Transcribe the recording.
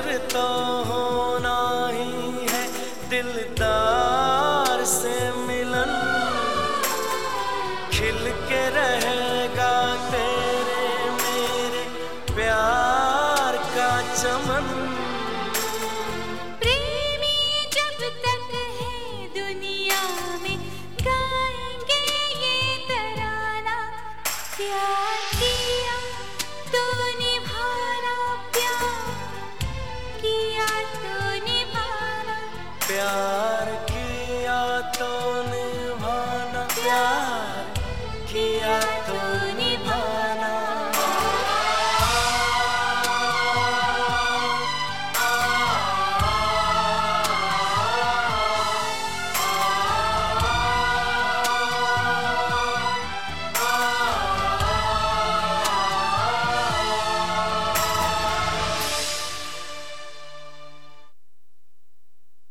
फिर तो होना ही है दिलदार से मिलन, खिल के रहेगा तेरे मेरे प्यार का चमन। प्रेमी जब तक है दुनिया में गाएंगे ये तराना, प्यार किया तो निभाना, प्यार किया तो निभाना। प्यार